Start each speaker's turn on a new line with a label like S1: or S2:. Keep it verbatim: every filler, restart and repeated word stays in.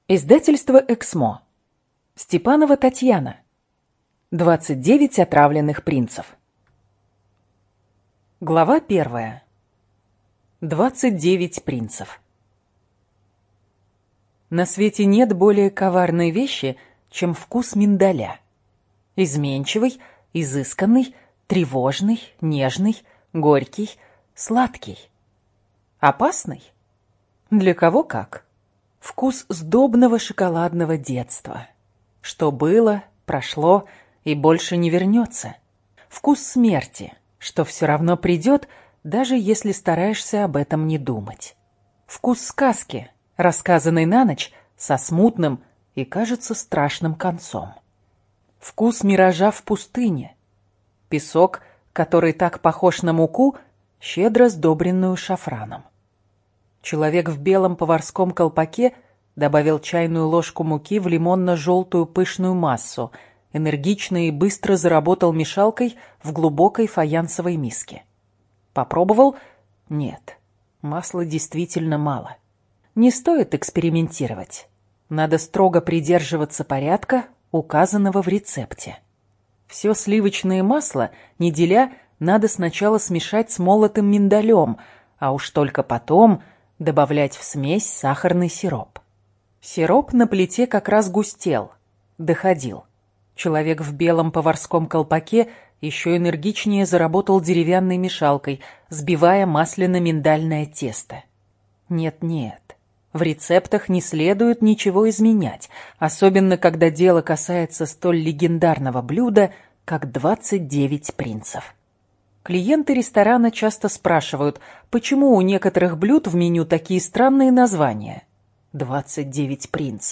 S1: Издательство «Эксмо». Степанова Татьяна. двадцать девять отравленных принцев. Глава первая. двадцать девять принцев. На свете нет более коварной вещи, чем вкус миндаля. Изменчивый, изысканный, тревожный, нежный, горький, сладкий. Опасный? Для кого как. Вкус сдобного шоколадного детства. Что было, прошло и больше не вернется. Вкус смерти, что все равно придет, даже если стараешься об этом не думать. Вкус сказки, рассказанной на ночь, со смутным и, кажется, страшным концом. Вкус миража в пустыне. Песок, который так похож на муку, щедро сдобренную шафраном. Человек в белом поварском колпаке добавил чайную ложку муки в лимонно-желтую пышную массу, энергично и быстро заработал мешалкой в глубокой фаянсовой миске. Попробовал? Нет, масла действительно мало. Не стоит экспериментировать. Надо строго придерживаться порядка, указанного в рецепте. Все сливочное масло, не деля, надо сначала смешать с молотым миндалем, а уж только потом добавлять в смесь сахарный сироп. Сироп на плите как раз густел, доходил. Человек в белом поварском колпаке еще энергичнее заработал деревянной мешалкой, сбивая масляно-миндальное тесто. Нет-нет, в рецептах не следует ничего изменять, особенно когда дело касается столь легендарного блюда, как двадцать девять принцев. Клиенты ресторана часто спрашивают, почему у некоторых блюд в меню такие странные названия. двадцать девять принцев.